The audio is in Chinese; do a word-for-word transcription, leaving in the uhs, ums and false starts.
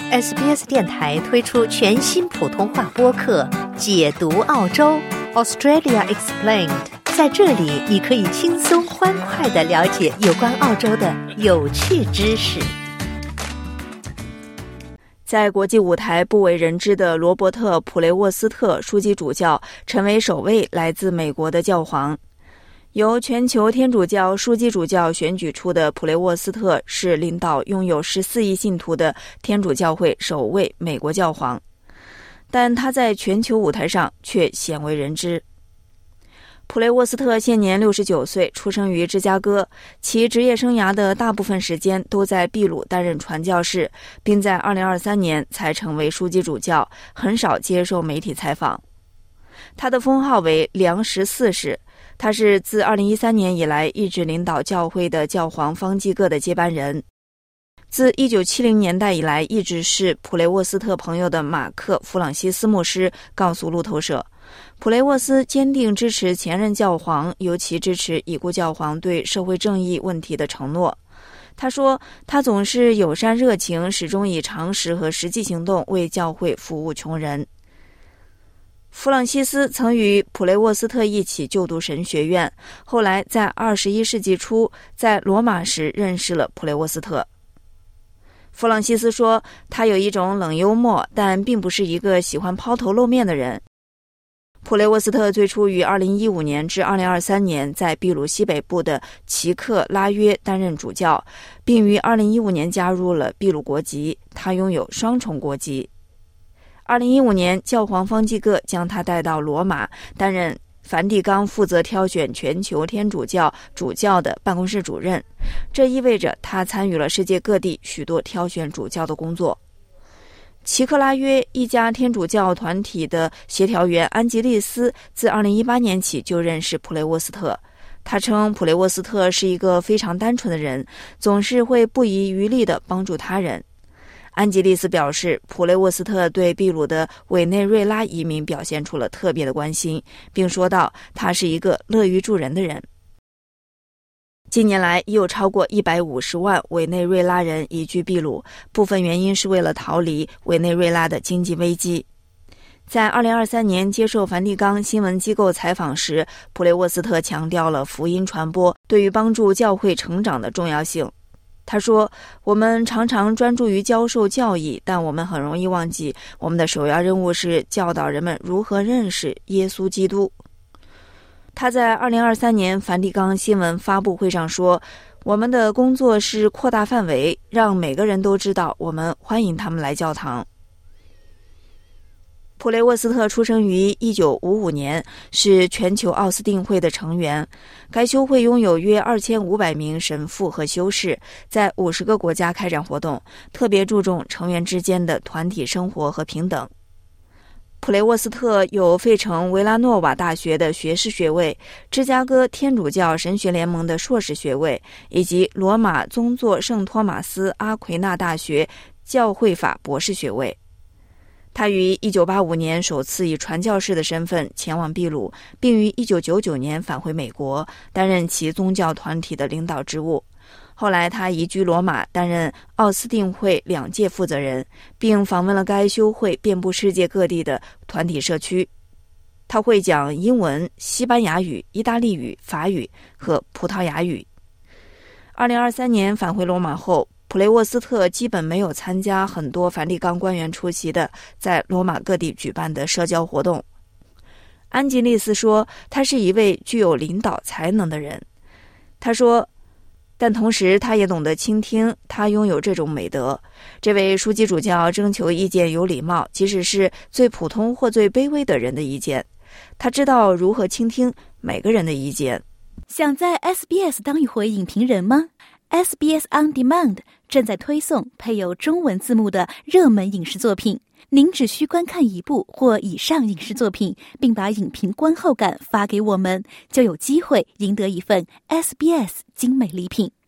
S B S 电台推出全新普通话播客《解读澳洲 Australia Explained》，在这里你可以轻松欢快地了解有关澳洲的有趣知识。 在国际舞台不为人知的罗伯特·普雷沃斯特枢机主教成为首位来自美国的教皇。由全球天主教枢机主教选举出的普雷沃斯特是领导拥有十四亿信徒的天主教会首位美国教皇，但他在全球舞台上却鲜为人知。普雷沃斯特现年六十九岁，出生于芝加哥，其职业生涯的大部分时间都在秘鲁担任传教士，并在二零二三年才成为枢机主教，很少接受媒体采访。他的封号为良十四世，他是自二零一三年以来一直领导教会的教皇方济各的接班人。自一九七零年代以来一直是普雷沃斯特朋友的马克·弗朗西斯牧师告诉路透社，普雷沃斯坚定支持前任教皇，尤其支持已故教皇对社会正义问题的承诺。他说，他总是友善热情，始终以常识和实际行动为教会服务穷人。弗朗西斯曾与普雷沃斯特一起就读神学院，后来在二十一世纪初在罗马时认识了普雷沃斯特。弗朗西斯说，他有一种冷幽默，但并不是一个喜欢抛头露面的人。普雷沃斯特最初于二零一五年至二零二三年在秘鲁西北部的奇克拉约担任主教，并于二零一五年加入了秘鲁国籍，他拥有双重国籍。二零一五年，教皇方济各将他带到罗马，担任梵蒂冈负责挑选全球天主教主教的办公室主任，这意味着他参与了世界各地许多挑选主教的工作。奇克拉约一家天主教团体的协调员安吉丽斯自二零一八年起就认识普雷沃斯特，他称普雷沃斯特是一个非常单纯的人，总是会不遗余力地帮助他人。安吉丽斯表示，普雷沃斯特对秘鲁的委内瑞拉移民表现出了特别的关心，并说道，他是一个乐于助人的人。近年来，已有超过一百五十万委内瑞拉人移居秘鲁，部分原因是为了逃离委内瑞拉的经济危机。在二零二三年接受梵蒂冈新闻机构采访时，普雷沃斯特强调了福音传播对于帮助教会成长的重要性。他说，我们常常专注于教授教义，但我们很容易忘记我们的首要任务是教导人们如何认识耶稣基督。他在二零二三年梵蒂冈新闻发布会上说，我们的工作是扩大范围，让每个人都知道我们欢迎他们来教堂。普雷沃斯特出生于一九五五年，是全球奥斯定会的成员。该修会拥有约二千五百名神父和修士，在五十个国家开展活动，特别注重成员之间的团体生活和平等。普雷沃斯特有费城维拉诺瓦大学的学士学位、芝加哥天主教神学联盟的硕士学位，以及罗马宗座圣托马斯阿奎那大学教会法博士学位。他于一九八五年首次以传教士的身份前往秘鲁，并于一九九九年返回美国，担任其宗教团体的领导职务。后来他移居罗马，担任奥斯定会两届负责人，并访问了该修会遍布世界各地的团体社区。他会讲英文、西班牙语、意大利语、法语和葡萄牙语。二零二三年返回罗马后，普雷沃斯特基本没有参加很多梵蒂冈官员出席的在罗马各地举办的社交活动。安吉丽斯说，他是一位具有领导才能的人。他说，但同时他也懂得倾听，他拥有这种美德。这位枢机主教征求意见有礼貌，即使是最普通或最卑微的人的意见。他知道如何倾听每个人的意见。 想在 S B S 当一回影评人吗？ S B S On Demand 正在推送配有中文字幕的热门影视作品，您只需观看一部或以上影视作品，并把影评观后感发给我们，就有机会赢得一份 S B S 精美礼品。